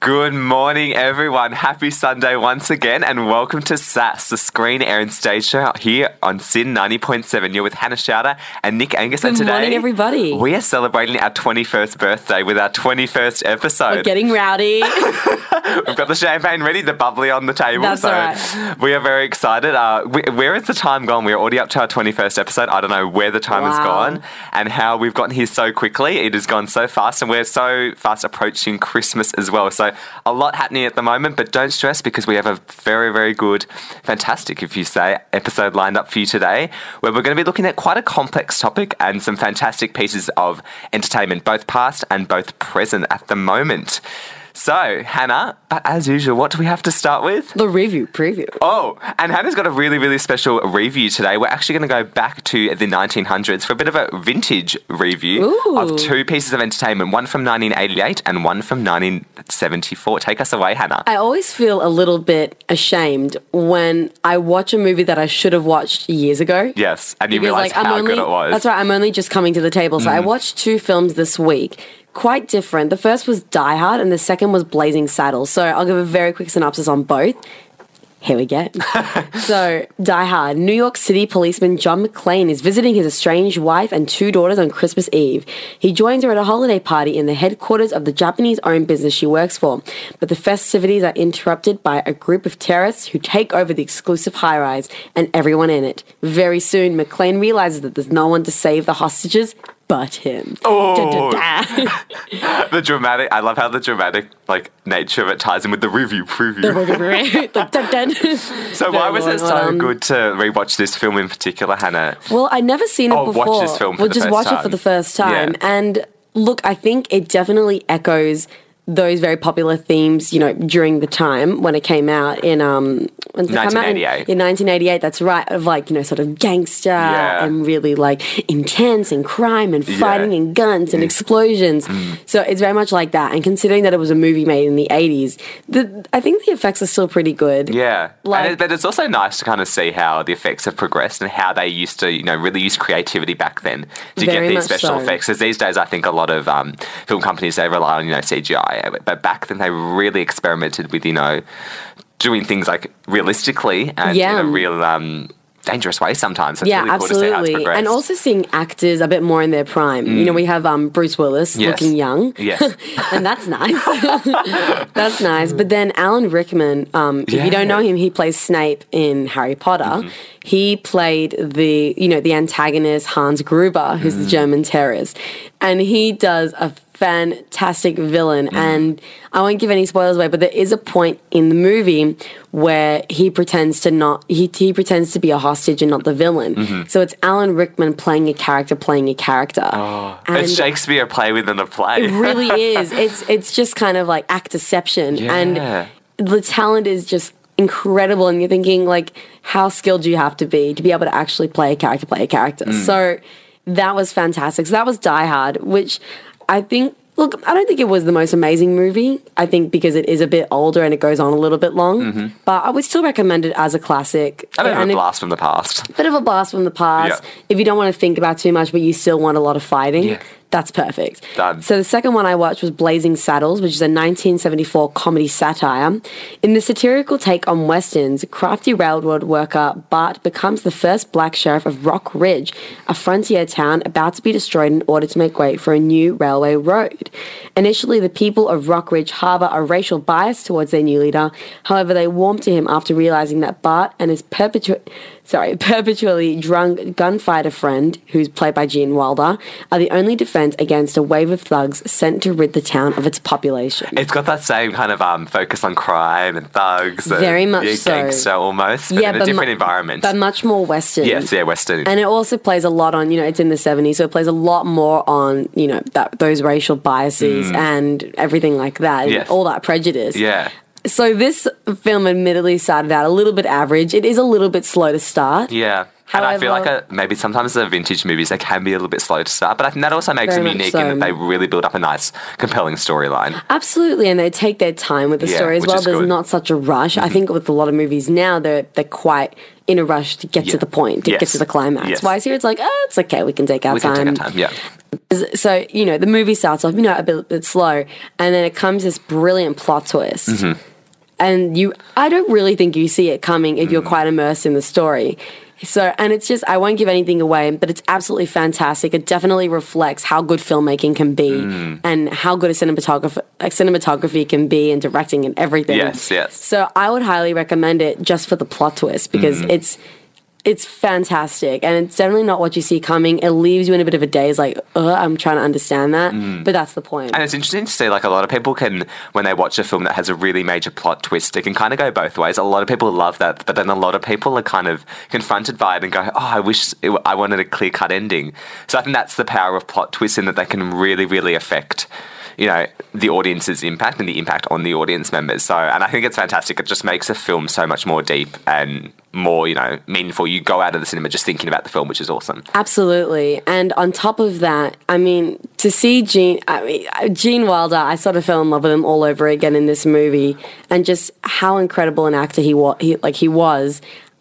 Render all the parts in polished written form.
Good morning, everyone. Happy Sunday once again, and welcome to SAS, the Screen, Air and Stage Show here on SYN 90.7. You're with Hannah Schauder and Nick Angus, and today, good morning, everybody. We are celebrating our 21st birthday with our 21st episode. We're getting rowdy. We've got the champagne ready, the bubbly on the table. That's so right. We are very excited. Where has the time gone? We're already up to our 21st episode. I don't know where the time has gone and how we've gotten here so quickly. It has gone so fast, and we're so fast approaching Christmas as well. So a lot happening at the moment, but don't stress because we have a very, very good, fantastic, if you say, episode lined up for you today, where we're going to be looking at quite a complex topic and some fantastic pieces of entertainment, both past and both present at the moment. So, Hannah, but as usual, what do we have to start with? The preview. Oh, and Hannah's got a really, really special review today. We're actually going to go back to the 1900s for a bit of a vintage review of two pieces of entertainment, one from 1988 and one from 1974. Take us away, Hannah. I always feel a little bit ashamed when I watch a movie that I should have watched years ago. Yes, and you realise how good it was. That's right, I'm only just coming to the table. So I watched two films this week. Quite different. The first was Die Hard and the second was Blazing Saddles. So I'll give a very quick synopsis on both. Here we go. So, Die Hard. New York City policeman John McClane is visiting his estranged wife and two daughters on Christmas Eve. He joins her at a holiday party in the headquarters of the Japanese-owned business she works for. But the festivities are interrupted by a group of terrorists who take over the exclusive high-rise and everyone in it. Very soon, McClane realizes that there's no one to save the hostages but him. Oh, the dramatic. I love how the dramatic nature of it ties in with the preview. So why was it so good to rewatch this film in particular, Hannah? Well, I'd never seen it before. Watch this film for the first time. Just watch it for the first time. Yeah. And look, I think it definitely echoes those very popular themes, during the time when it came out in 1988. In 1988, that's right, of sort of gangster and really intense and crime and fighting and guns and explosions. So it's very much like that. And considering that it was a movie made in the 80s, I think the effects are still pretty good. Yeah, but it's also nice to kind of see how the effects have progressed and how they used to, really use creativity back then to get these special effects. Because these days, I think a lot of film companies, they rely on, CGI. But back then they really experimented with, doing things realistically and in a real dangerous way sometimes. It's really cool to see how it's progressed. And also seeing actors a bit more in their prime. We have Bruce Willis looking young. Yes. And that's nice. That's nice. But then Alan Rickman, if you don't know him, he plays Snape in Harry Potter. He played the antagonist Hans Gruber, who's the German terrorist. And he does a fantastic villain, and I won't give any spoilers away, but there is a point in the movie where he pretends to be a hostage and not the villain. So it's Alan Rickman playing a character. Oh, it's Shakespeare play within a play. It really is. It's just kind of like actorception, and the talent is just incredible, and you're thinking how skilled do you have to be able to actually play a character. So that was fantastic. So that was Die Hard, which I think, I don't think it was the most amazing movie. I think because it is a bit older and it goes on a little bit long. But I would still recommend it as a classic. A bit of a blast from the past. Yeah. If you don't want to think about too much, but you still want a lot of fighting, that's perfect. Done. So the second one I watched was Blazing Saddles, which is a 1974 comedy satire. In the satirical take on Westerns, crafty railroad worker Bart becomes the first black sheriff of Rock Ridge, a frontier town about to be destroyed in order to make way for a new railway road. Initially, the people of Rock Ridge harbor a racial bias towards their new leader. However, they warm to him after realizing that Bart and his perpetually drunk gunfighter friend, who's played by Gene Wilder, are the only defense against a wave of thugs sent to rid the town of its population. It's got that same kind of focus on crime and thugs. Very much so. Gangster almost, but in a different environment. But much more Western. Yes, Western. And it also plays a lot on, it's in the 70s, so it plays a lot more on, those racial biases and everything like that. Yes. All that prejudice. Yeah. So this film admittedly started out a little bit average. It is a little bit slow to start. Yeah. However, and I feel like maybe sometimes the vintage movies, they can be a little bit slow to start, but I think that also makes them unique in that they really build up a nice, compelling storyline. Absolutely, and they take their time with the story as well. There's not such a rush. I think with a lot of movies now, they're quite in a rush to get to the point, to get to the climax. Whereas here it's it's okay, we can take our time. So, the movie starts off, a bit slow, and then it comes this brilliant plot twist. Mm-hmm. And I don't really think you see it coming if you're quite immersed in the story. So, and it's just, I won't give anything away, but it's absolutely fantastic. It definitely reflects how good filmmaking can be and how good a cinematography can be and directing and everything. Yes. So I would highly recommend it just for the plot twist because it's fantastic, and it's definitely not what you see coming. It leaves you in a bit of a daze, like, I'm trying to understand that, but that's the point. And it's interesting to see, like, a lot of people can, when they watch a film that has a really major plot twist, it can kind of go both ways. A lot of people love that, but then a lot of people are kind of confronted by it and go, I wish I wanted a clear-cut ending. So I think that's the power of plot twists, in that they can really, really affect the audience's impact and the impact on the audience members. So, and I think it's fantastic. It just makes a film so much more deep and more, meaningful. You go out of the cinema just thinking about the film, which is awesome. Absolutely. And on top of that, to see Gene Wilder, I sort of fell in love with him all over again in this movie, and just how incredible an actor he was.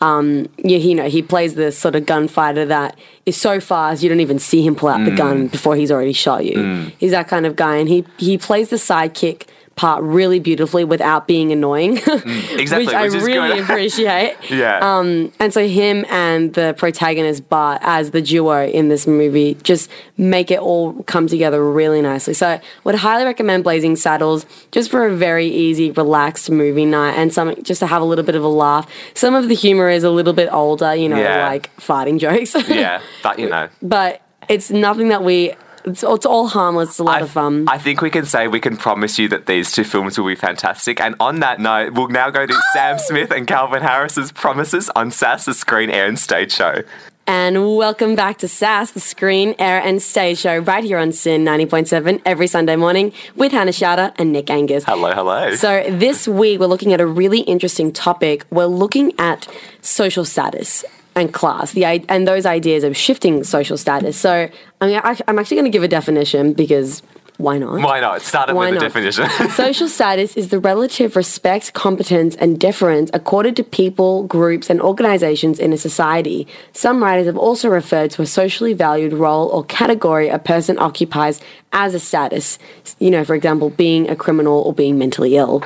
He plays this sort of gunfighter that is so fast you don't even see him pull out the gun before he's already shot you. He's that kind of guy, and he plays the sidekick part really beautifully without being annoying, exactly, which I really appreciate. Yeah. And so him and the protagonist Bart as the duo in this movie just make it all come together really nicely. So I would highly recommend Blazing Saddles just for a very easy, relaxed movie night and something just to have a little bit of a laugh. Some of the humor is a little bit older, like farting jokes. Yeah, but But it's nothing that it's all harmless. It's a lot of fun. I think we can promise you that these two films will be fantastic. And on that note, we'll now go to Sam Smith and Calvin Harris's Promises on SAS, the Screen, Air and Stage Show. And welcome back to SAS, the Screen, Air and Stage Show, right here on SYN 90.7 every Sunday morning with Hannah Shouter and Nick Angus. Hello. So this week we're looking at a really interesting topic. We're looking at social status and class, and those ideas of shifting social status. So I'm actually going to give a definition because why not? Why not? Start it with a definition. Social status is the relative respect, competence, and deference accorded to people, groups, and organizations in a society. Some writers have also referred to a socially valued role or category a person occupies as a status. For example, being a criminal or being mentally ill.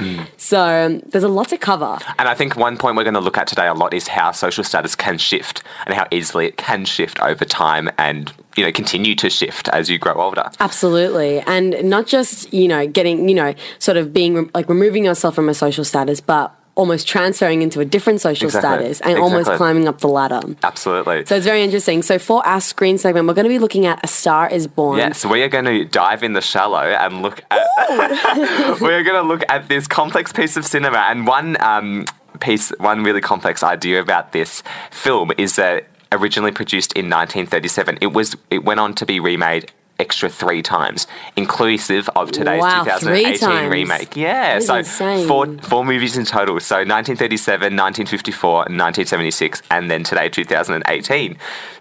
So there's a lot to cover. And I think one point we're going to look at today a lot is how social status can shift and how easily it can shift over time and continue to shift as you grow older. Absolutely. And not just, getting, sort of being like removing yourself from a social status, but almost transferring into a different social status and almost climbing up the ladder. Absolutely. So it's very interesting. So for our screen segment, we're going to be looking at A Star Is Born. Yes, we are going to dive in the shallow and look at... we're going to look at this complex piece of cinema. And one really complex idea about this film is that originally produced in 1937, it went on to be remade extra 3 times, inclusive of today's 2018 remake. Yeah, so insane. four movies in total. So 1937, 1954, 1976, and then today 2018.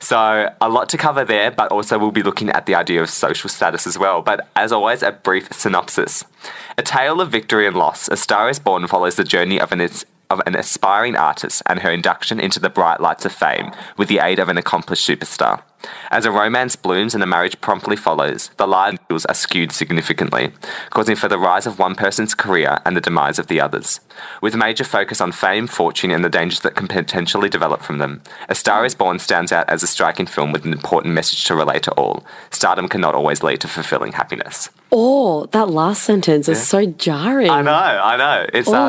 So a lot to cover there, but also we'll be looking at the idea of social status as well. But as always, a brief synopsis. A tale of victory and loss, A Star Is Born follows the journey of an aspiring artist and her induction into the bright lights of fame with the aid of an accomplished superstar. As a romance blooms and a marriage promptly follows, the lives are skewed significantly, causing for the rise of one person's career and the demise of the others. With a major focus on fame, fortune, and the dangers that can potentially develop from them, A Star Is Born stands out as a striking film with an important message to relate to all. Stardom cannot always lead to fulfilling happiness. Oh, that last sentence is so jarring. I know.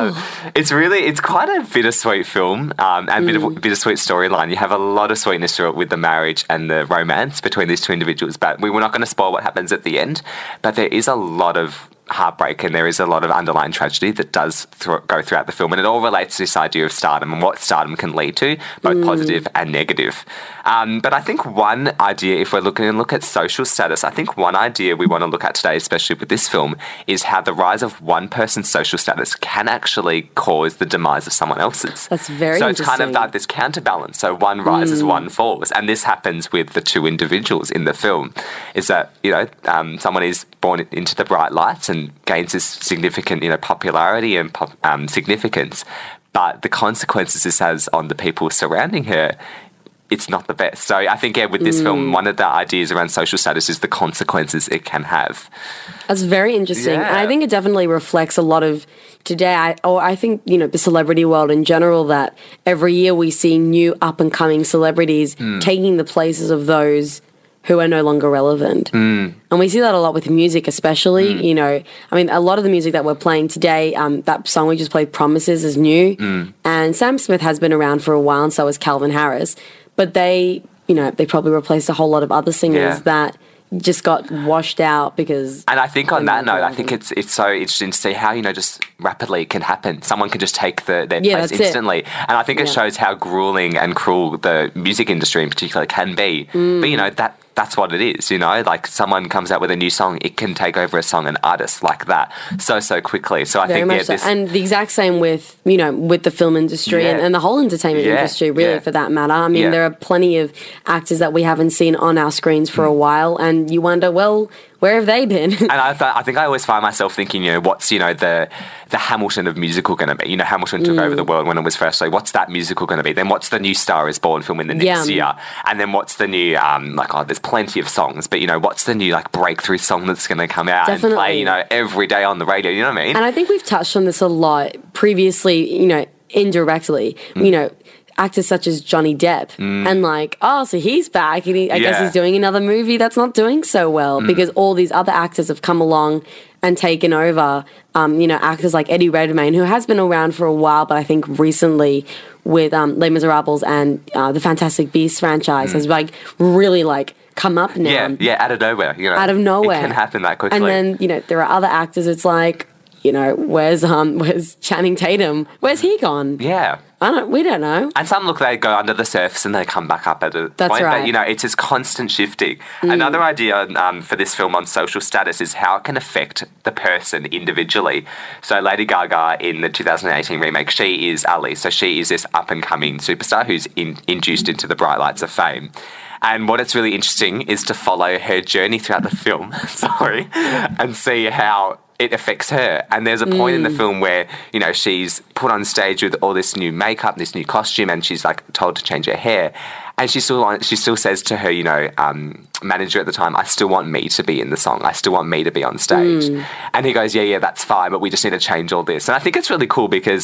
It's quite a bittersweet film and bittersweet storyline. You have a lot of sweetness to it with the marriage and the romance between these two individuals, but we were not going to spoil what happens at the end. But there is a lot of heartbreak and there is a lot of underlying tragedy that does go throughout the film, and it all relates to this idea of stardom and what stardom can lead to, both positive and negative. But I think one idea, if we're looking and look at social status, I think one idea we want to look at today, especially with this film, is how the rise of one person's social status can actually cause the demise of someone else's. That's very interesting. So it's kind of like this counterbalance. So one rises, one falls. And this happens with the two individuals in the film, is that, someone is born into the bright lights and gains this significant, popularity and significance. But the consequences this has on the people surrounding her it's not the best. So I think, with this film, one of the ideas around social status is the consequences it can have. That's very interesting. Yeah. And I think it definitely reflects a lot of today. I think, the celebrity world in general, that every year we see new up-and-coming celebrities taking the places of those who are no longer relevant. And we see that a lot with music, especially. A lot of the music that we're playing today, that song we just played, Promises, is new. And Sam Smith has been around for a while, and so has Calvin Harris. But they probably replaced a whole lot of other singers that just got washed out because... And I think on that note, I think it's so interesting to see how, just rapidly it can happen. Someone can just take their place instantly. And I think it shows how grueling and cruel the music industry in particular can be. But, that's what it is, like someone comes out with a new song, it can take over a song, an artist like that so quickly. So I Very think, much so. And the exact same with, with the film industry and the whole entertainment industry, really, for that matter. There are plenty of actors that we haven't seen on our screens for a while, and you wonder, well, where have they been? And I think I always find myself thinking, what's, the Hamilton of musical going to be? Hamilton took over the world when it was first. So what's that musical going to be? Then what's the new Star is Born film in the next year? And then what's the new, there's plenty of songs, but, what's the new, breakthrough song that's going to come out and play, every day on the radio? You know what I mean? And I think we've touched on this a lot previously, indirectly, actors such as Johnny Depp and so he's back and I guess he's doing another movie that's not doing so well because all these other actors have come along and taken over, actors like Eddie Redmayne, who has been around for a while, but I think recently with Les Miserables and the Fantastic Beasts franchise has really come up now. Yeah, out of nowhere. Out of nowhere. It can happen that quickly. And then, there are other actors, it's where's Channing Tatum? Where's he gone? Yeah. We don't know. And some they go under the surface and they come back up at a That's point. right. But, it's this constant shifting. Another idea for this film on social status is how it can affect the person individually. So Lady Gaga in the 2018 remake, she is Ali. So she is this up-and-coming superstar who's induced into the bright lights of fame. And what it's really interesting is to follow her journey throughout the film, and see how it affects her. And there's a point in the film where, she's put on stage with all this new makeup, this new costume, and she's told to change her hair. And she still says to her, manager at the time, I still want me to be in the song. I still want me to be on stage. And he goes, yeah, that's fine, but we just need to change all this. And I think it's really cool because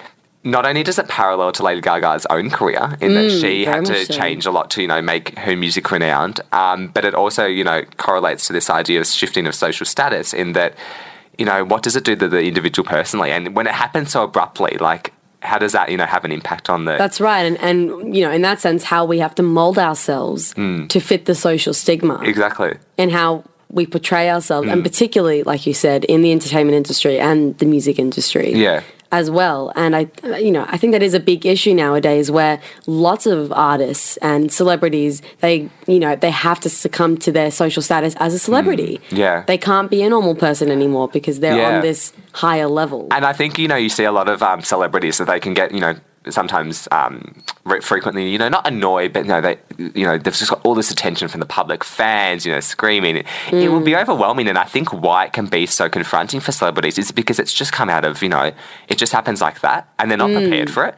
not only does it parallel to Lady Gaga's own career in that she had to change a lot to, make her music renowned, but it also, correlates to this idea of shifting of social status in that, what does it do to the individual personally? And when it happens so abruptly, how does that, have an impact on the... That's right. And in that sense, how we have to mould ourselves to fit the social stigma. Exactly. And how we portray ourselves, and particularly, like you said, in the entertainment industry and the music industry. Yeah. As well. And I think that is a big issue nowadays where lots of artists and celebrities, they have to succumb to their social status as a celebrity. Yeah. They can't be a normal person anymore because they're on this higher level. And I think, you see a lot of celebrities that they can get, sometimes frequently, not annoyed, but they've just got all this attention from the public, fans, screaming. It will be overwhelming, and I think why it can be so confronting for celebrities is because it's just come out of, it just happens like that, and they're not prepared for it.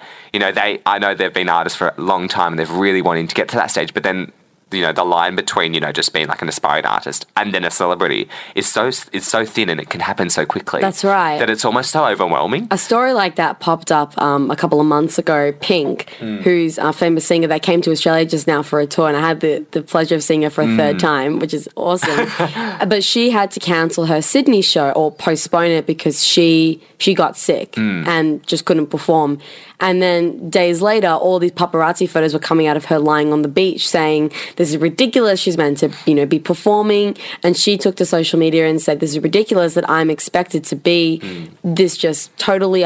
I know they've been artists for a long time, and they're really wanting to get to that stage, but then the line between, just being an aspiring artist and then a celebrity is so thin, and it can happen so quickly. That's right. That it's almost so overwhelming. A story like that popped up a couple of months ago. Pink, who's a famous singer that came to Australia just now for a tour, and I had the pleasure of seeing her for a third time, which is awesome. But she had to cancel her Sydney show or postpone it because she got sick and just couldn't perform. And then days later, all these paparazzi photos were coming out of her lying on the beach saying, this is ridiculous, she's meant to, be performing. And she took to social media and said, this is ridiculous that I'm expected to be this just totally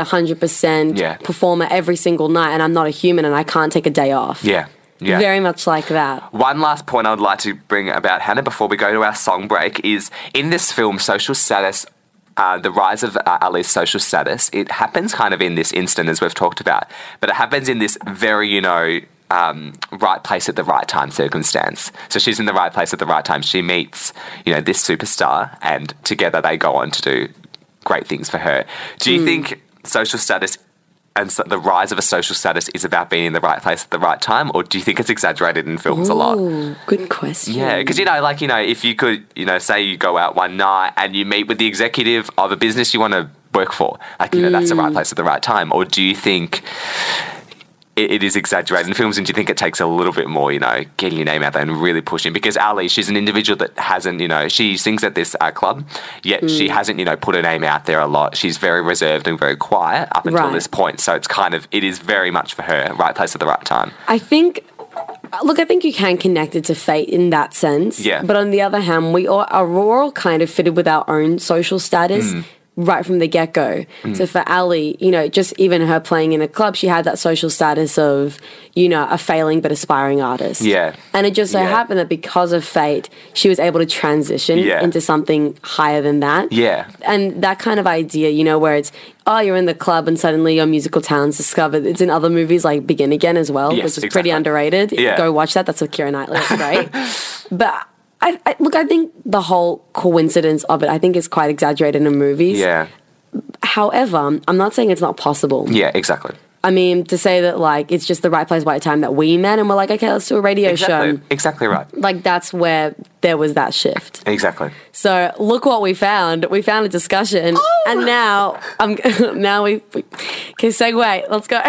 100% performer every single night, and I'm not a human and I can't take a day off. Yeah. Yeah. Very much like that. One last point I would like to bring about Hannah before we go to our song break is in this film, social status, the rise of Ali's social status, it happens kind of in this instant, as we've talked about, but it happens in this very, right place at the right time circumstance. So she's in the right place at the right time. She meets, this superstar, and together they go on to do great things for her. Do you think social status and so the rise of a social status is about being in the right place at the right time, or do you think it's exaggerated in films a lot? Good question. Yeah, because, if you could, say you go out one night and you meet with the executive of a business you want to work for, that's the right place at the right time, or do you think it is exaggerated in films, and do you think it takes a little bit more, getting your name out there and really pushing? Because Ali, she's an individual that hasn't, she sings at this club, yet she hasn't, put her name out there a lot. She's very reserved and very quiet up until this point. So it's it is very much for her, right place at the right time. I think you can connect it to fate in that sense. Yeah. But on the other hand, we're all kind of fitted with our own social status. Right from the get-go. So for Ali, just even her playing in a club, she had that social status of, a failing but aspiring artist. Yeah. And it just so happened that because of fate, she was able to transition into something higher than that. Yeah. And that kind of idea, where it's, you're in the club and suddenly your musical talent's discovered. It's in other movies like Begin Again as well, which is pretty underrated. Yeah. Go watch that. That's with Keira Knightley. That's great. But I think the whole coincidence of it, I think, is quite exaggerated in movies. Yeah. However, I'm not saying it's not possible. Yeah, exactly. I mean, to say that, it's just the right place, right time that we met and we're like, okay, let's do a radio show. Exactly right. That's where there was that shift. Exactly. So look what we found. We found a discussion, and now okay, segue. Let's go.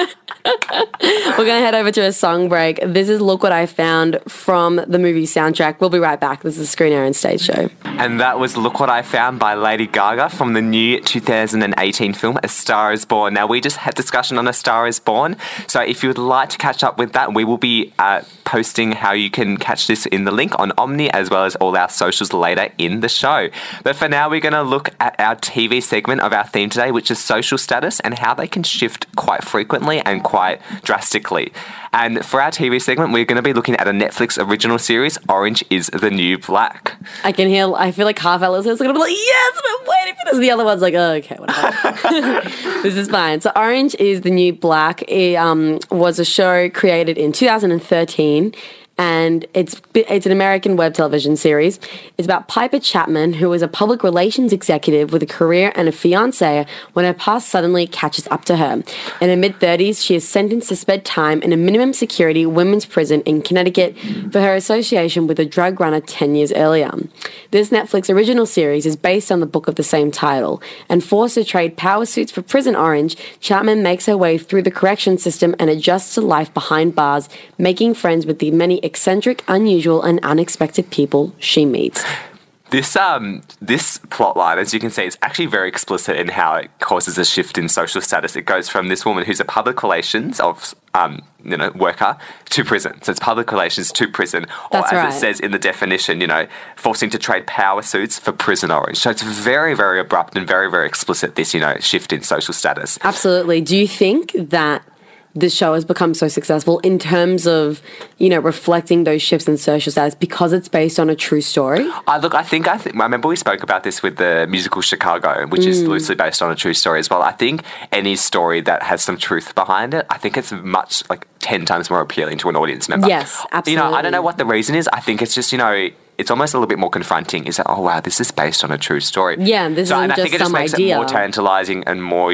We're going to head over to a song break. This is Look What I Found from the movie soundtrack. We'll be right back. This is a Screen Air and Stage Show. And that was Look What I Found by Lady Gaga from the new 2018 film A Star Is Born. Now, we just had discussion on A Star Is Born, so if you would like to catch up with that, we will be posting how you can catch this in the link on Omni, as well as all our socials later in the show. But for now, we're going to look at our TV segment of our theme today, which is social status and how they can shift quite frequently and quite drastically. And for our TV segment, we're going to be looking at a Netflix original series, Orange is the New Black. I feel like half our listeners are going to be like, yes, I've been waiting for this. The other one's like, oh, okay, whatever. This is fine. So Orange is the New Black. It was a show created in 2013. And it's an American web television series. It's about Piper Chapman, who is a public relations executive with a career and a fiancé when her past suddenly catches up to her. In her mid-30s, she is sentenced to spend time in a minimum security women's prison in Connecticut for her association with a drug runner 10 years earlier. This Netflix original series is based on the book of the same title, and forced to trade power suits for prison orange, Chapman makes her way through the correction system and adjusts to life behind bars, making friends with the many eccentric, unusual, and unexpected people she meets. This plot line, as you can see, is actually very explicit in how it causes a shift in social status. It goes from this woman who's a public relations worker to prison. So it's public relations to prison, or as it says in the definition, forcing to trade power suits for prison orange. So it's very, very abrupt and very, very explicit, this, shift in social status. Absolutely. Do you think that this show has become so successful in terms of, reflecting those shifts in social status because it's based on a true story? I remember we spoke about this with the musical Chicago, which is loosely based on a true story as well. I think any story that has some truth behind it, I think it's much 10 times more appealing to an audience member. Yes, absolutely. I don't know what the reason is. I think it's just, it's almost a little bit more confronting. Is that, oh wow, this is based on a true story. Yeah, this isn't just some idea. I think it just makes it more tantalising and more,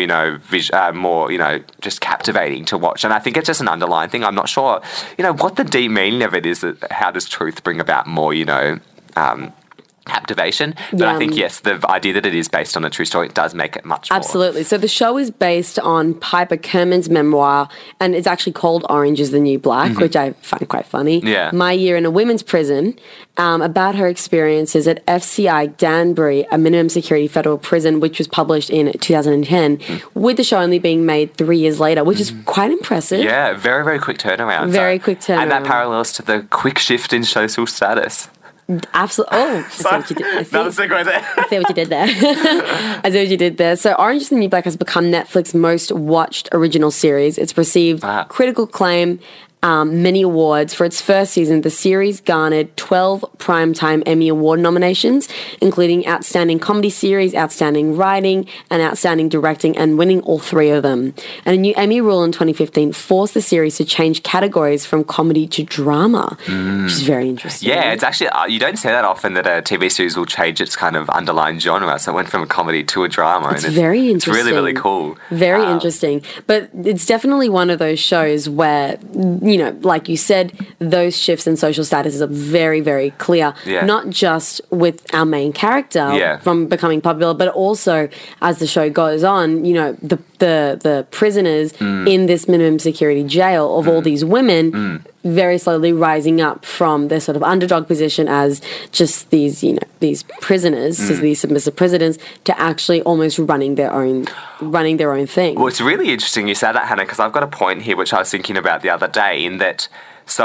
just captivating to watch. And I think it's just an underlying thing. I'm not sure, what the deep meaning of it is. That how does truth bring about more, captivation? But I think, yes, the idea that it is based on a true story, it does make it much more. Absolutely. So the show is based on Piper Kerman's memoir, and it's actually called Orange is the New Black, which I find quite funny. Yeah. My Year in a Women's Prison, about her experiences at FCI Danbury, a minimum security federal prison, which was published in 2010, with the show only being made 3 years later, which is quite impressive. Yeah, very, very quick turnaround. Quick turnaround. And that parallels to the quick shift in social status. Absolutely. Oh, I see what you did. I see what you did there. I see what you did there. So Orange is the New Black has become Netflix's most watched original series. It's received critical acclaim many awards. For its first season, the series garnered 12 Primetime Emmy Award nominations, including Outstanding Comedy Series, Outstanding Writing, and Outstanding Directing, and winning all 3 of them. And a new Emmy rule in 2015 forced the series to change categories from comedy to drama, which is very interesting. Yeah, it's actually, you don't say that often that a TV series will change its kind of underlying genre. So it went from a comedy to a drama. It's very interesting. It's really, really cool. Very interesting. But it's definitely one of those shows where, you know, like you said, those shifts in social statuses are very, very clear. Yeah. Not just with our main character from becoming popular, but also as the show goes on, you know, the prisoners in this minimum security jail of all these women very slowly rising up from their sort of underdog position as just these, you know, these prisoners, as these submissive prisoners, to actually almost running their own thing. Well, it's really interesting you said that, Hannah, because I've got a point here which I was thinking about the other day in that. So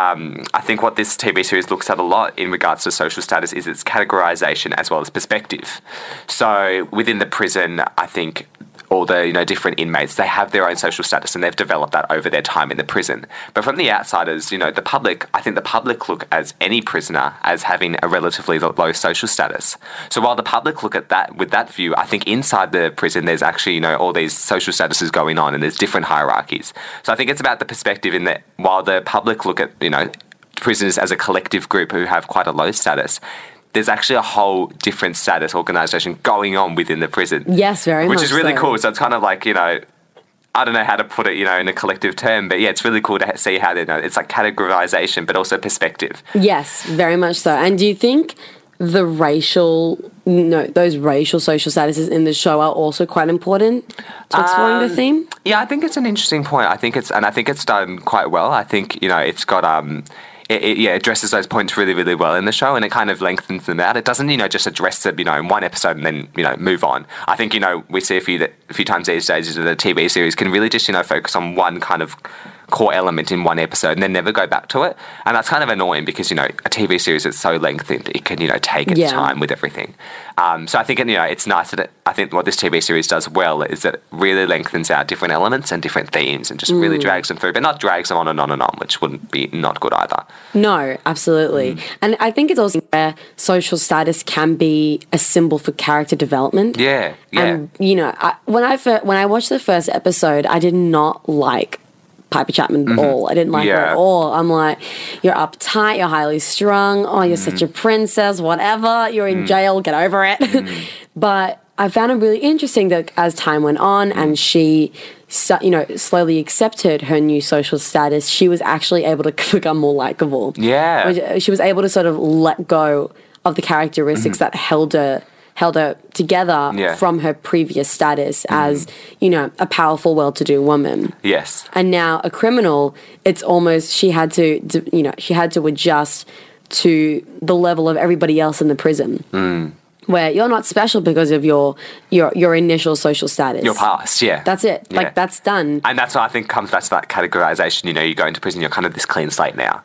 I think what this TV series looks at a lot in regards to social status is its categorization as well as perspective. So within the prison, I think all the, you know, different inmates, they have their own social status and they've developed that over their time in the prison. But from the outsiders, you know, the public, I think the public look at any prisoner as having a relatively low social status. So while the public look at that with that view, I think inside the prison there's actually, you know, all these social statuses going on and there's different hierarchies. So I think it's about the perspective in that while the public look at, you know, prisoners as a collective group who have quite a low status, there's actually a whole different status organisation going on within the prison. Yes, very much Which is really so. cool. So it's kind of like, you know, I don't know how to put it, you know, in a collective term, but yeah, it's really cool to see how they know. It's like categorization, but also perspective. Yes, very much so. And do you think those racial social statuses in the show are also quite important to exploring the theme? Yeah, I think it's an interesting point. I think it's done quite well. I think, you know, it's got It addresses those points really, really well in the show, and it kind of lengthens them out. It doesn't, you know, just address them, you know, in one episode and then, you know, move on. I think, you know, we see a few times these days that a TV series can really just, you know, focus on one kind of core element in one episode and then never go back to it. And that's kind of annoying because, you know, a TV series that's so lengthened, it can, you know, take its time with everything. So I think, you know, it's nice that I think what this TV series does well is that it really lengthens out different elements and different themes and just really drags them through, but not drags them on and on and on, which wouldn't be not good either. No, absolutely. And I think it's also where social status can be a symbol for character development. Yeah. And, you know, when I watched the first episode, I did not like Piper Chapman at all. I didn't like her at all. I'm like, you're uptight, you're highly strung, oh, you're such a princess, whatever, you're in jail, get over it. But I found it really interesting that as time went on and she, you know, slowly accepted her new social status, she was actually able to become more likable. Yeah. She was able to sort of let go of the characteristics that held her together from her previous status as, you know, a powerful, well-to-do woman. Yes. And now a criminal, it's almost she had to adjust to the level of everybody else in the prison. Where you're not special because of your initial social status. Your past, yeah. That's it. Yeah. Like, that's done. And that's what I think comes back to that categorization. You know, you go into prison, you're kind of this clean slate now.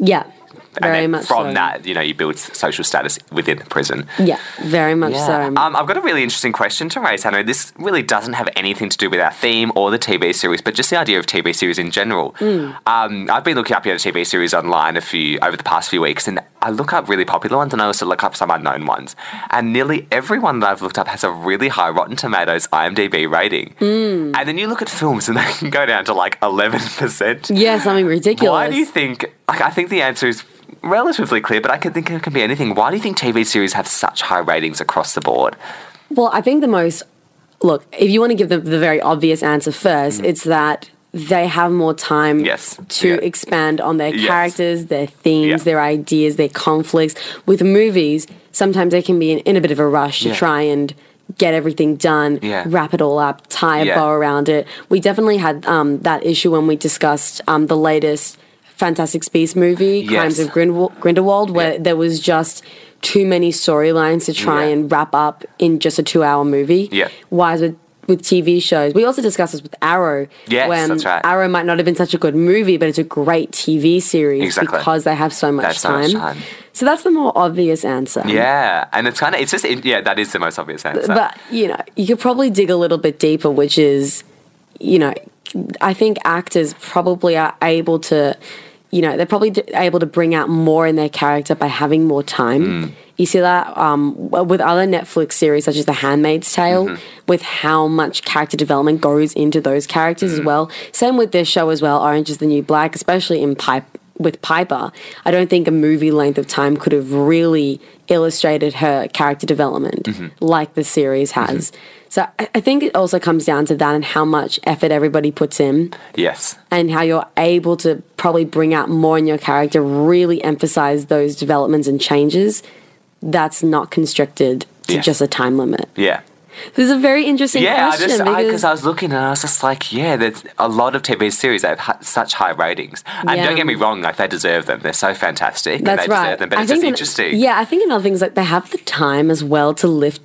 Very much from so. that, you know, you build social status within the prison. Yeah, very much so. I've got a really interesting question to raise, Hannah. This really doesn't have anything to do with our theme or the TV series, but just the idea of TV series in general. I've been looking up TV series online over the past few weeks, and I look up really popular ones, and I also look up some unknown ones. And nearly every one that I've looked up has a really high Rotten Tomatoes IMDb rating. And then you look at films, and they can go down to like 11%. Yeah, something ridiculous. Why do you think? Like, I think the answer is relatively clear, but I can think it can be anything. Why do you think TV series have such high ratings across the board? Well, I think look, if you want to give the very obvious answer first, it's that they have more time to expand on their characters, their themes, their ideas, their conflicts. With movies, sometimes they can be in a bit of a rush to try and get everything done, wrap it all up, tie a bow around it. We definitely had that issue when we discussed the latest Fantastic Beasts movie, Crimes of Grindelwald, where there was just too many storylines to try and wrap up in just a 2-hour movie. Whereas with TV shows, we also discussed this with Arrow. Yes, that's right. Arrow might not have been such a good movie, but it's a great TV series because they have so much time. So that's the more obvious answer. Yeah, and that is the most obvious answer. But, you know, you could probably dig a little bit deeper, which is, you know, I think actors probably are able to, they're probably able to bring out more in their character by having more time. You see that with other Netflix series such as The Handmaid's Tale, with how much character development goes into those characters as well. Same with this show as well, Orange is the New Black, especially with Piper. I don't think a movie length of time could have really illustrated her character development like the series has. So I think it also comes down to that and how much effort everybody puts in. Yes. And how you're able to probably bring out more in your character, really emphasize those developments and changes. That's not constricted to just a time limit. Yeah. This is a very interesting question. Because I was looking and I was just like, there's a lot of TV series that have such high ratings. And don't get me wrong, like they deserve them. They're so fantastic. That's and they deserve them, but it's just interesting. Yeah, I think another thing is like they have the time as well to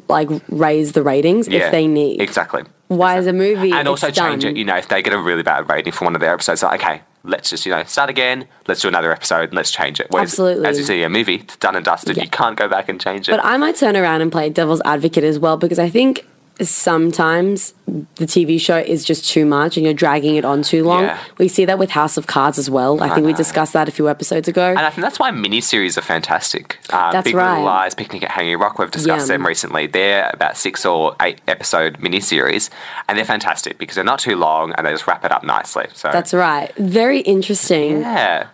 raise the ratings if they need. Exactly. Why is a movie and also change done. it, if they get a really bad rating for one of their episodes, like, okay, let's just, start again, let's do another episode, and let's change it. Whereas, Absolutely. as you see, a movie, it's done and dusted, you can't go back and change it. But I might turn around and play devil's advocate as well, because I think sometimes the TV show is just too much and you're dragging it on too long. Yeah. We see that with House of Cards as well. I think we discussed that a few episodes ago. And I think that's why miniseries are fantastic. That's Big right. Little Lies, Picnic at Hanging Rock, we've discussed them recently. They're about 6 or 8 episode miniseries, and they're fantastic because they're not too long and they just wrap it up nicely. So That's right. Very interesting. Yeah.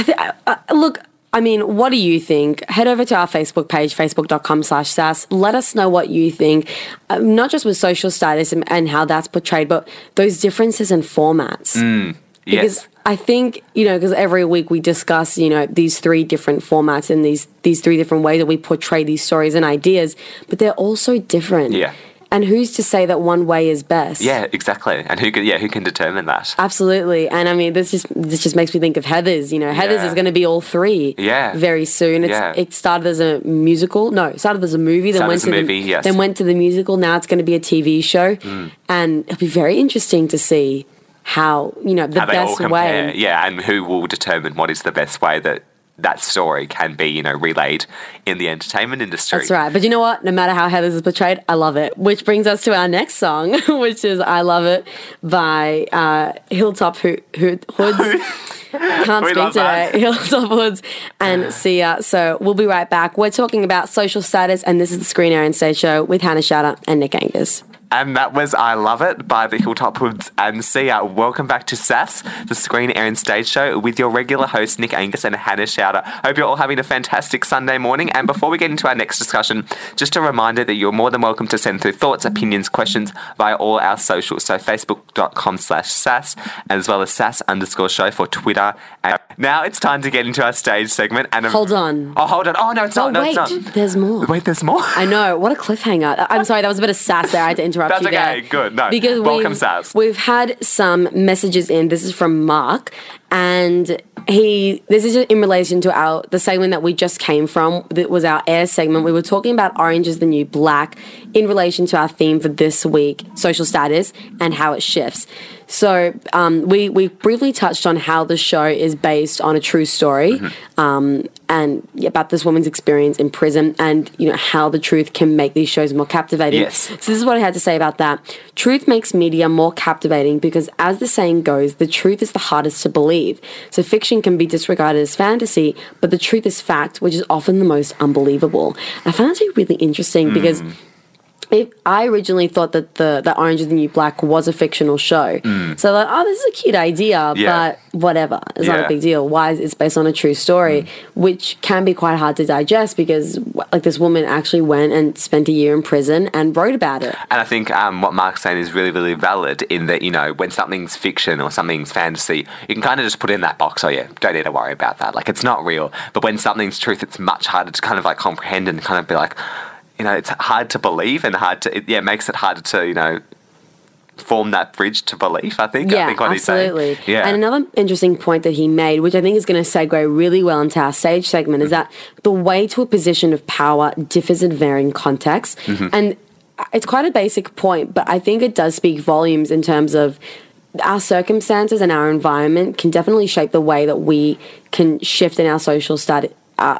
Look, I mean, what do you think? Head over to our Facebook page, facebook.com/sass. Let us know what you think, not just with social status and how that's portrayed, but those differences in formats. Because I think, because every week we discuss, these 3 different formats and these 3 different ways that we portray these stories and ideas, but they're all so different. Yeah. And who's to say that one way is best? Yeah, exactly. And who can determine that? Absolutely. And I mean, this just makes me think of Heathers. Heathers is going to be all 3 very soon. It started as a musical. No, it started as a movie. Then went to the musical. Now it's going to be a TV show. And it'll be very interesting to see how, the best way. Yeah, and who will determine what is the best way that story can be, relayed in the entertainment industry. That's right. But you know what? No matter how Heathers is portrayed, I love it. Which brings us to our next song, which is I Love It by Hilltop Hoods. Can't speak today. Hilltop Hoods and Sia. So we'll be right back. We're talking about social status, and this is the Screen Air and Stage Show with Hannah Shatter and Nick Angus. And that was I Love It by the Hilltop Hoods and Sia. Welcome back to SAS, the Screen, Air and Stage Show with your regular hosts Nick Angus and Hannah Shouter. Hope you're all having a fantastic Sunday morning. And before we get into our next discussion, just a reminder that you're more than welcome to send through thoughts, opinions, questions via all our socials. So facebook.com/SAS as well as SAS_show for Twitter. And now it's time to get into our stage segment. And hold on. Oh, hold on. Oh, no, it's not. Wait, no, it's not. There's more. Wait, there's more? I know. What a cliffhanger. I'm sorry, that was a bit of sass there. I had to interrupt That's you okay. there. Good. No. Because welcome, Sass. We've had some messages in. This is from Mark, and this is in relation to the segment that we just came from. That was our Air segment. We were talking about Orange is the New Black in relation to our theme for this week, social status, and how it shifts. So we briefly touched on how the show is based on a true story, and about this woman's experience in prison, and how the truth can make these shows more captivating. Yes. So this is what I had to say about that. Truth makes media more captivating because, as the saying goes, the truth is the hardest to believe. So fiction can be disregarded as fantasy, but the truth is fact, which is often the most unbelievable. I found that to be really interesting because I originally thought that Orange is the New Black was a fictional show. So I thought, this is a cute idea, but whatever. It's not a big deal. Why? It's based on a true story, which can be quite hard to digest because this woman actually went and spent a year in prison and wrote about it. And I think what Mark's saying is really, really valid in that, when something's fiction or something's fantasy, you can kind of just put it in that box, don't need to worry about that. Like, it's not real. But when something's truth, it's much harder to kind of comprehend and kind of be like, it's hard to believe and it makes it harder to, form that bridge to belief, I think. Yeah, I think what absolutely. He's saying. Yeah. And another interesting point that he made, which I think is going to segue really well into our stage segment, is that the way to a position of power differs in varying contexts. And it's quite a basic point, but I think it does speak volumes in terms of our circumstances and our environment can definitely shape the way that we can shift in our social status.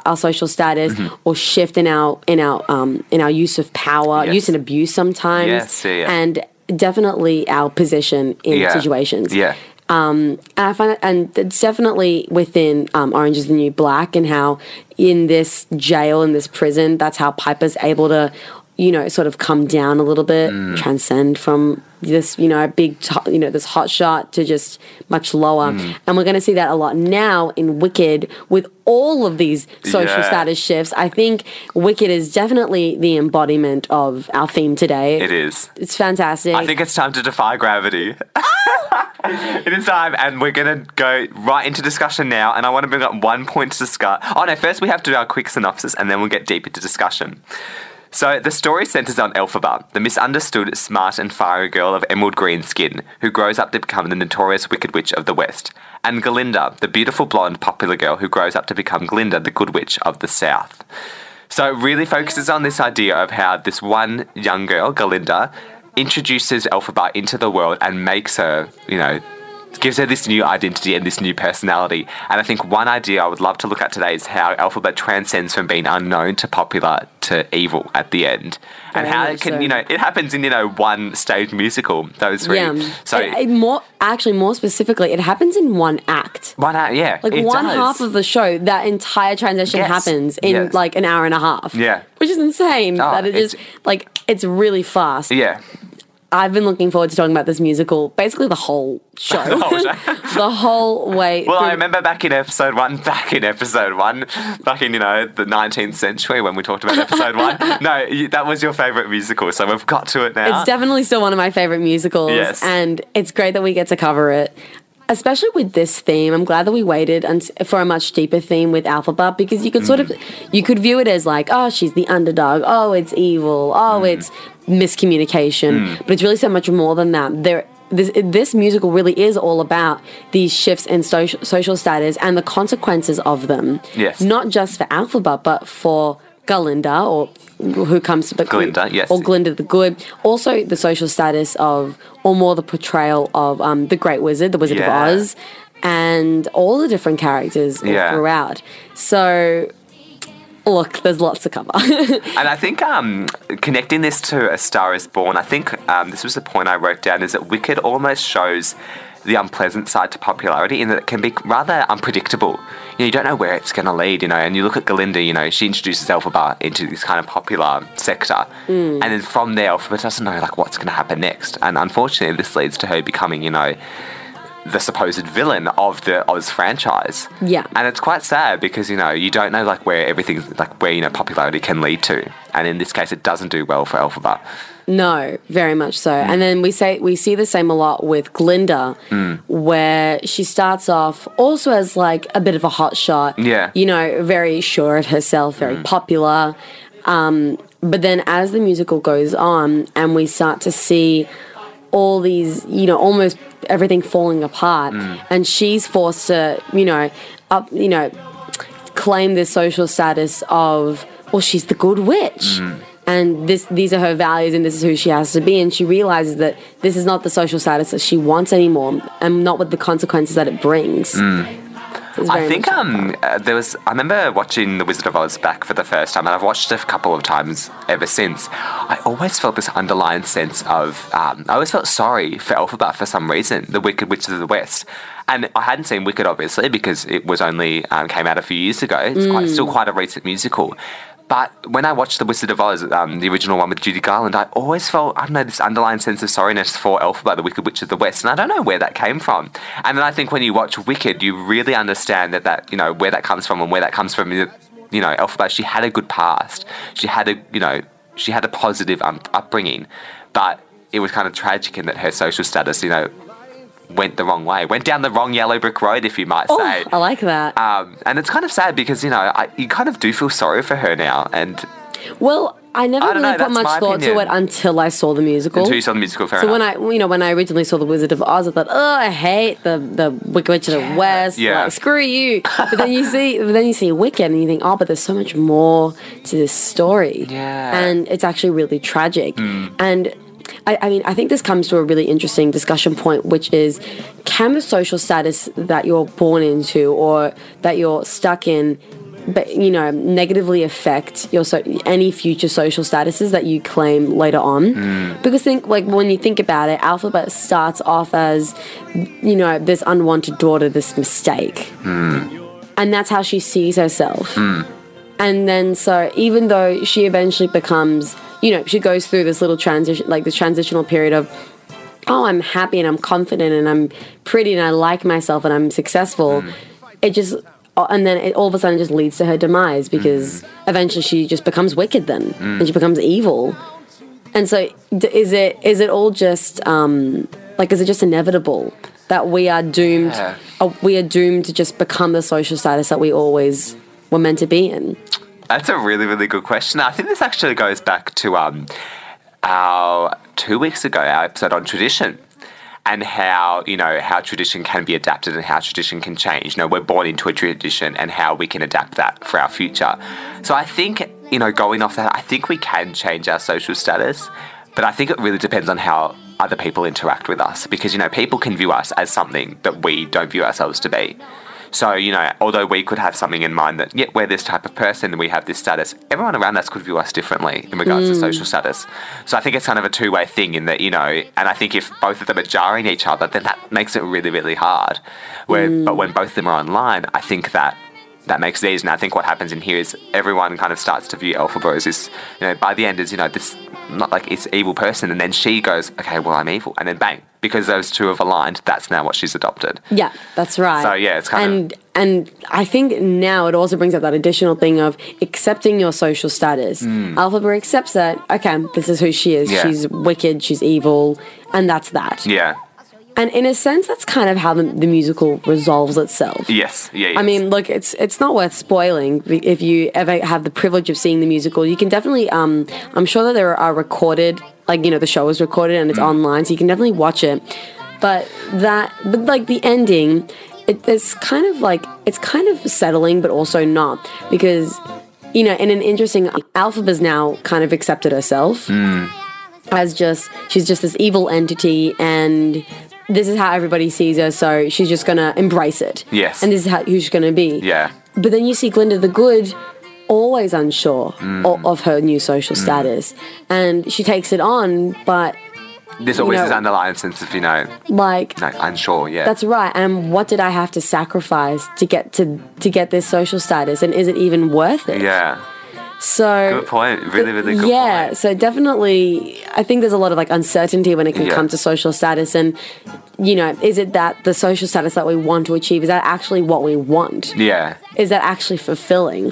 Or shift in our use of power, use and abuse sometimes. Yes, yeah. And definitely our position in situations. Yeah. And I find it, and it's definitely within Orange is the New Black, and how in this jail, in this prison, that's how Piper's able to, sort of come down a little bit, transcend from this, big, this hot shot to just much lower. And we're going to see that a lot now in Wicked with all of these social status shifts. I think Wicked is definitely the embodiment of our theme today. It is. It's fantastic. I think it's time to defy gravity. It is time, and we're going to go right into discussion now, and I want to bring up one point to discuss. Oh, no, first we have to do our quick synopsis, and then we'll get deep into discussion. So the story centres on Elphaba, the misunderstood, smart and fiery girl of emerald green skin, who grows up to become the notorious Wicked Witch of the West, and Galinda, the beautiful blonde popular girl who grows up to become Glinda, the Good Witch of the South. So it really focuses on this idea of how this one young girl, Galinda, introduces Elphaba into the world and makes her, gives her this new identity and this new personality. And I think one idea I would love to look at today is how Elphaba transcends from being unknown to popular to evil at the end. And how it can, it happens in, one stage musical, those three. Yeah. So more specifically, it happens in one act. One act, yeah. Like one half of the show, that entire transition happens in like an hour and a half. Yeah. Which is insane. That it is, it's really fast. Yeah. I've been looking forward to talking about this musical, basically the whole show. The whole way. Well, I remember back in episode one, back in, the 19th century when we talked about episode one. No, that was your favourite musical, so we've got to it now. It's definitely still one of my favourite musicals. Yes. And it's great that we get to cover it. Especially with this theme, I'm glad that we waited for a much deeper theme with Elphaba, because you could you could view it as like, oh, she's the underdog, oh, it's evil, oh, it's miscommunication, but it's really so much more than that. This musical really is all about these shifts in social status and the consequences of them. Yes. Not just for Elphaba, but for Galinda, or who comes to Glinda, yes. Or Glinda the Good. Also the social status of, or more the portrayal of the Great Wizard, the Wizard of Oz, and all the different characters throughout. So, look, there's lots to cover. And I think connecting this to A Star is Born, I think this was the point I wrote down, is that Wicked almost shows the unpleasant side to popularity in that it can be rather unpredictable. You don't know where it's going to lead, and you look at Galinda, she introduces Elphaba into this kind of popular sector, and then from there, Elphaba doesn't know, what's going to happen next. And unfortunately, this leads to her becoming, the supposed villain of the Oz franchise. Yeah. And it's quite sad because, you don't know, where everything's, where, popularity can lead to. And in this case, it doesn't do well for Elphaba. No, very much so. And then we see the same a lot with Glinda, where she starts off also as a bit of a hot shot. Yeah. Very sure of herself, very popular. But then as the musical goes on and we start to see all these, almost everything falling apart, and she's forced to, claim this social status of, well, she's the good witch. And these are her values, and this is who she has to be. And she realizes that this is not the social status that she wants anymore, and not with the consequences that it brings. So I think I remember watching The Wizard of Oz back for the first time, and I've watched it a couple of times ever since. I always felt this underlying sense of, I always felt sorry for Elphaba for some reason, the Wicked Witch of the West. And I hadn't seen Wicked, obviously, because it was only came out a few years ago. It's still quite a recent musical. But when I watched The Wizard of Oz, the original one with Judy Garland, I always felt, this underlying sense of sorriness for Elphaba, the Wicked Witch of the West. And I don't know where that came from. And then I think when you watch Wicked, you really understand that where that comes from, and where that comes from, Elphaba, she had a good past. She had a positive upbringing. But it was kind of tragic in that her social status, went the wrong way, went down the wrong yellow brick road, if you might say. I like that. And it's kind of sad because, you kind of do feel sorry for her now. And well, I never really put much thought to it until I saw the musical. Until you saw the musical, fair enough. When I originally saw The Wizard of Oz, I thought, oh, I hate the Wicked Witch of the West. Yeah. Screw you. But then you see Wicked, and you think, oh, but there's so much more to this story. Yeah. And it's actually really tragic. And I think this comes to a really interesting discussion point, which is, can the social status that you're born into or that you're stuck in negatively affect your any future social statuses that you claim later on. Because when you think about it, Alphabet starts off as, this unwanted daughter, this mistake. And that's how she sees herself. And then so even though she eventually becomes, she goes through this little transition, like this transitional period of, oh, I'm happy and I'm confident and I'm pretty and I like myself and I'm successful. And then it all of a sudden just leads to her demise because eventually she just becomes wicked then and she becomes evil. And so is it all just, is it just inevitable that we are doomed? We are doomed to just become the social status that we always were meant to be in? That's a really, really good question. I think this actually goes back to our 2 weeks ago, our episode on tradition and how tradition can be adapted and how tradition can change. We're born into a tradition and how we can adapt that for our future. So I think, going off that, I think we can change our social status, but I think it really depends on how other people interact with us because, people can view us as something that we don't view ourselves to be. So, although we could have something in mind that, we're this type of person and we have this status, everyone around us could view us differently in regards to social status. So I think it's kind of a two-way thing in that, and I think if both of them are jarring each other, then that makes it really, really hard. But when both of them are online, I think that makes it easy. And I think what happens in here is everyone kind of starts to view Elphaba as this, by the end is, this, not like it's evil person. And then she goes, okay, well, I'm evil. And then bang, because those two have aligned, that's now what she's adopted. Yeah, that's right. So yeah, it's kind of... And I think now it also brings up that additional thing of accepting your social status. Elphaba accepts that, okay, this is who she is. Yeah. She's wicked, she's evil, and that's that. Yeah. And in a sense, that's kind of how the musical resolves itself. Yes, yeah. I mean, look, it's not worth spoiling. If you ever have the privilege of seeing the musical, you can definitely, I'm sure that there are recorded, the show is recorded and it's online, so you can definitely watch it. But the ending, it's kind of settling, but also not. Because, in an interesting, Alphaba's now kind of accepted herself as she's just this evil entity and... this is how everybody sees her, so she's just going to embrace it. Yes. And this is who she's going to be. Yeah. But then you see Glinda the Good always unsure of her new social status. And she takes it on, but... there's always this underlying sense of, unsure, yeah. That's right. And what did I have to sacrifice to get this social status? And is it even worth it? Yeah. So good point. Really, really good point. Yeah, so definitely I think there's a lot of uncertainty when it can come to social status and is it that the social status that we want to achieve, is that actually what we want? Yeah. Is that actually fulfilling?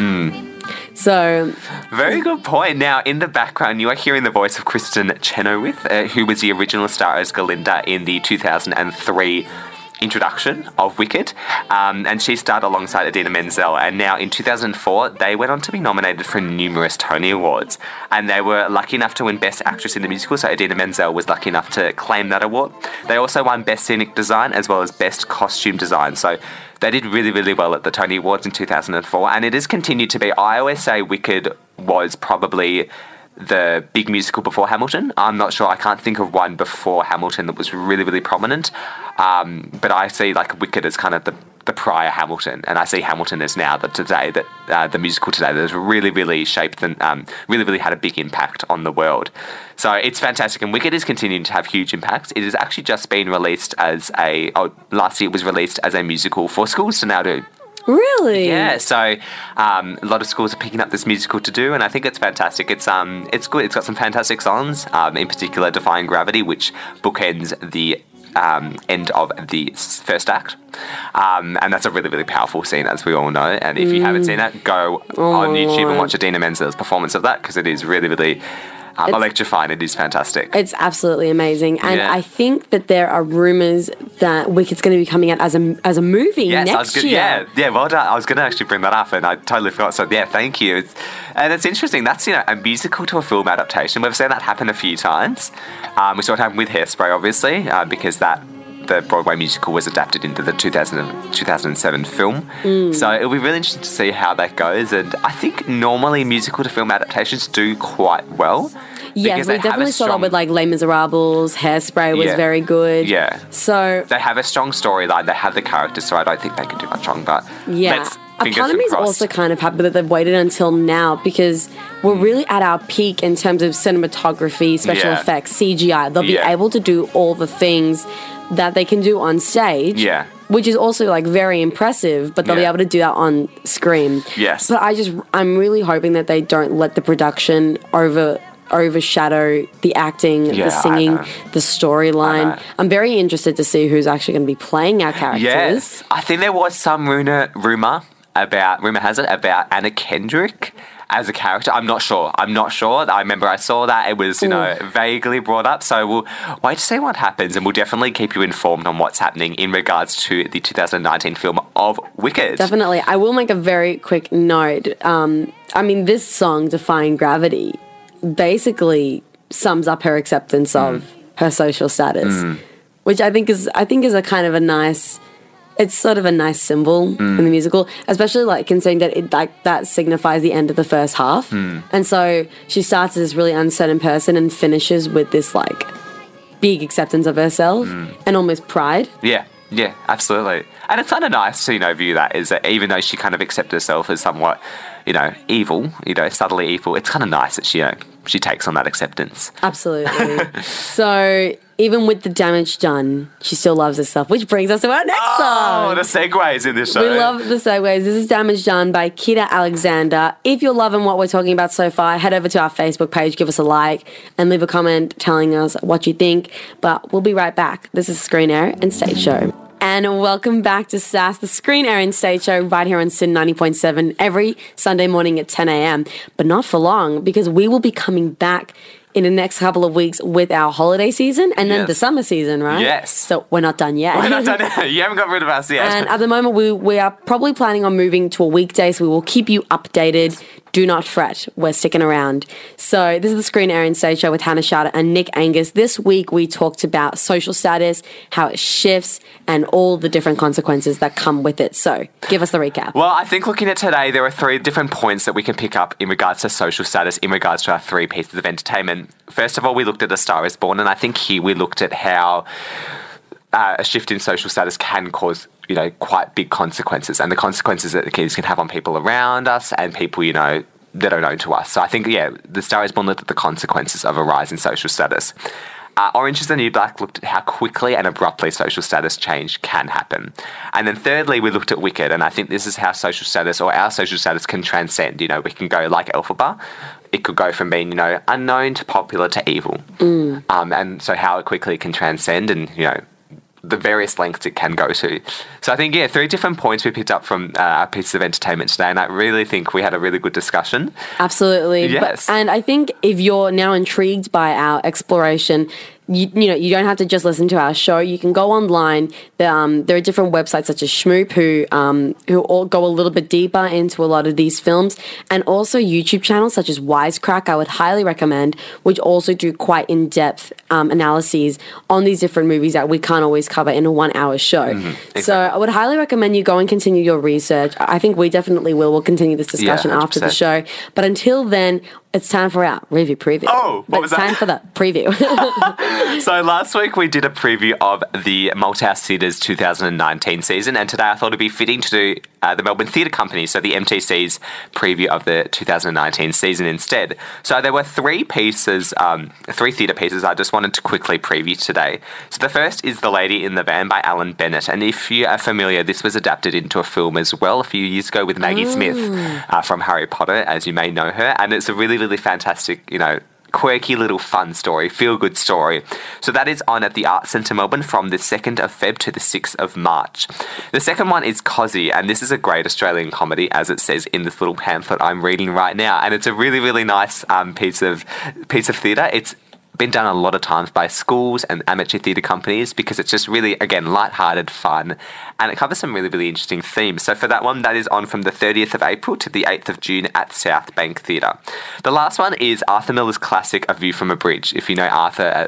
So very good point. Now in the background you are hearing the voice of Kristen Chenoweth, who was the original star as Glinda in the 2003 introduction of Wicked, and she starred alongside Idina Menzel, and now in 2004 they went on to be nominated for numerous Tony Awards, and they were lucky enough to win Best Actress in the Musical, so Idina Menzel was lucky enough to claim that award. They also won Best Scenic Design as well as Best Costume Design, so they did really, really well at the Tony Awards in 2004, and it has continued to be. I always say Wicked was probably the big musical before Hamilton. I'm not sure. I can't think of one before Hamilton that was really, really prominent. But I see Wicked as kind of the prior Hamilton, and I see Hamilton as now the musical today that has really, really shaped and really, really had a big impact on the world. So it's fantastic, and Wicked is continuing to have huge impacts. It has actually just been released as last year it was released as a musical for schools to now do. Really? Yeah, so a lot of schools are picking up this musical to do, and I think it's fantastic. It's good. It's got some fantastic songs, in particular Defying Gravity, which bookends the end of the first act. And that's a really, really powerful scene, as we all know. And if you haven't seen that, go on YouTube and watch Idina Menzel's performance of that, because it is really, really... electrifying. It is fantastic. It's absolutely amazing, and I think that there are rumours that Wicked's going to be coming out as a movie next year. Yeah. Well done. I was going to actually bring that up, and I totally forgot. So yeah, thank you. And it's interesting. That's a musical to a film adaptation. We've seen that happen a few times. We saw it happen with Hairspray, obviously, because the Broadway musical was adapted into the 2007 film. So it'll be really interesting to see how that goes. And I think normally musical to film adaptations do quite well. Yes, we definitely saw that with Les Miserables. Hairspray was very good. Yeah. So they have a strong storyline. They have the characters, so I don't think they can do much wrong. But let's Fingers part of me is crossed. also kind of happy that they've waited until now because we're really at our peak in terms of cinematography, special Yeah. effects, CGI. They'll be Yeah. able to do all the things that they can do on stage. Yeah. Which is also like very impressive, but they'll be Yeah. able to do that on screen. Yes. But I'm really hoping that they don't let the production overshadow the acting, Yeah, the I singing, know. the storyline. I'm very interested to see who's actually going to be playing our characters. Yes. I think there was some rumor has it, about Anna Kendrick as a character. I'm not sure. I remember I saw that. It was, vaguely brought up. So we'll wait to see what happens, and we'll definitely keep you informed on what's happening in regards to the 2019 film of Wicked. Definitely. I will make a very quick note. This song, Defying Gravity, basically sums up her acceptance of her social status, which I think is a kind of a nice. It's sort of a nice symbol in the musical, especially like considering that that signifies the end of the first half, and so she starts as this really uncertain person and finishes with this like big acceptance of herself and almost pride. Yeah, absolutely. And it's kind of nice to, view that is that even though she kind of accepts herself as somewhat, evil, subtly evil, it's kind of nice that she takes on that acceptance. Absolutely. So even with the damage done, she still loves herself, which brings us to our next song. Oh, the segues in this show. We love the segues. This is Damage Done by Kita Alexander. If you're loving what we're talking about so far, head over to our Facebook page, give us a like, and leave a comment telling us what you think. But we'll be right back. This is Screen Air and Stage Show. And welcome back to SAS, the Screen Air and Stage Show, right here on Sin 90.7 every Sunday morning at 10 a.m. But not for long, because we will be coming back in the next couple of weeks with our holiday season and then the summer season, right? Yes. So we're not done yet. We're not done yet. You haven't got rid of us yet. And at the moment, we are probably planning on moving to a weekday, so we will keep you updated. Do not fret. We're sticking around. So this is the Screen Air and Stage Show with Hannah Sharda and Nick Angus. This week, we talked about social status, how it shifts, and all the different consequences that come with it. So give us the recap. Well, I think looking at today, there are 3 different points that we can pick up in regards to social status, in regards to our 3 pieces of entertainment. First of all, we looked at A Star is Born, and I think here we looked at how a shift in social status can cause, quite big consequences, and the consequences that the kids can have on people around us and people, that are known to us. So I think, The Star is Born looked at the consequences of a rise in social status. Orange is the New Black looked at how quickly and abruptly social status change can happen. And then thirdly, we looked at Wicked, and I think this is how social status, or our social status, can transcend. We can go like Elphaba. It could go from being, unknown to popular to evil. And so how it quickly can transcend and, the various lengths it can go to. So I think, 3 different points we picked up from our pieces of entertainment today, and I really think we had a really good discussion. Absolutely. Yes. And I think if you're now intrigued by our exploration, you don't have to just listen to our show. You can go online. There are different websites such as Schmoop who all go a little bit deeper into a lot of these films, and also YouTube channels such as Wisecrack I would highly recommend, which also do quite in-depth analyses on these different movies that we can't always cover in a 1-hour show. Exactly. So I would highly recommend you go and continue your research. I think we definitely will. We'll continue this discussion after the 100%. show. But until then, it's time for our review preview. Oh, what was it's that? time for the preview. So last week we did a preview of the Malthouse Theatre's 2019 season, and today I thought it'd be fitting to do the Melbourne Theatre Company, so the MTC's preview of the 2019 season instead. So there were 3 pieces, 3 theatre pieces I just wanted to quickly preview today. So the first is The Lady in the Van by Alan Bennett, and if you are familiar, this was adapted into a film as well a few years ago with Maggie Smith from Harry Potter, as you may know her, and it's a really, really fantastic, quirky little fun story, feel-good story. So that is on at the Arts Centre Melbourne from the 2nd of Feb to the 6th of March. The second one is Cosy, and this is a great Australian comedy, as it says in this little pamphlet I'm reading right now, and it's a really, really nice piece of theatre. It's been done a lot of times by schools and amateur theatre companies because it's just really, again, light-hearted fun, and it covers some really, really interesting themes. So for that one, that is on from the 30th of April to the 8th of June at South Bank Theatre. The last one is Arthur Miller's classic A View from a Bridge. If you know Arthur,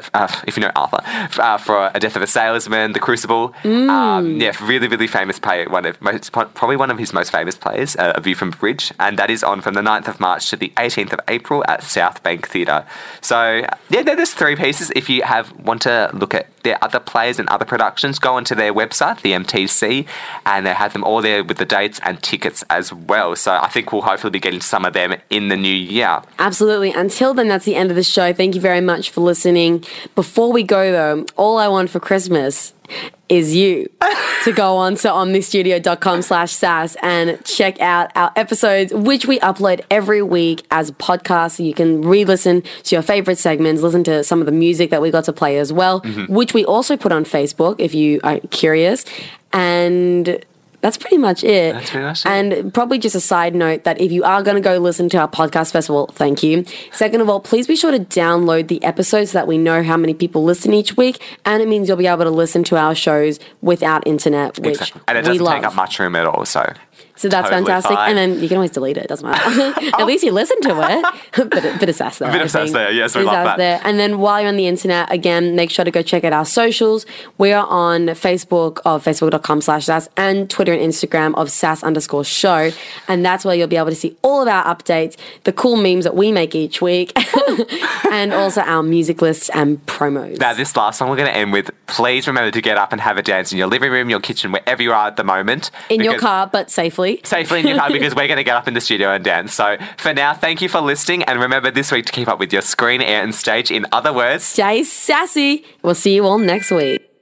for A Death of a Salesman, The Crucible, really, really famous play, probably one of his most famous plays, A View from a Bridge, and that is on from the 9th of March to the 18th of April at South Bank Theatre. So there's 3 pieces. If you want to look at their other plays and other productions, go onto their website, the MTC, and they have them all there with the dates and tickets as well. So I think we'll hopefully be getting some of them in the new year. Absolutely. Until then, that's the end of the show. Thank you very much for listening. Before we go, though, all I want for Christmas is you to go on to omnistudio.com/sass and check out our episodes, which we upload every week as podcasts. So you can re-listen to your favorite segments, listen to some of the music that we got to play as well, which we also put on Facebook if you are curious. And that's pretty much it. That's pretty much it. And probably just a side note that if you are going to go listen to our podcast festival, thank you. Second of all, please be sure to download the episodes so that we know how many people listen each week. And it means you'll be able to listen to our shows without internet, which Exactly. And it we doesn't love. take up much room at all, So that's totally fantastic. fine. And then you can always delete it. It doesn't matter. At least you listen to it. bit of sass there. A bit of I sass think. there. Yes, we Bit of love sass that. there. And then while you're on the internet, again, make sure to go check out our socials. We are on Facebook of facebook.com/sass and Twitter and Instagram of sass_show. And that's where you'll be able to see all of our updates, the cool memes that we make each week, and also our music lists and promos. Now, this last song we're going to end with, please remember to get up and have a dance in your living room, your kitchen, wherever you are at the moment. in your car, but safely. Safely in your car, because we're going to get up in the studio and dance. So for now, thank you for listening. And remember this week to keep up with your screen, air and stage. In other words, Stay sassy. We'll see you all next week.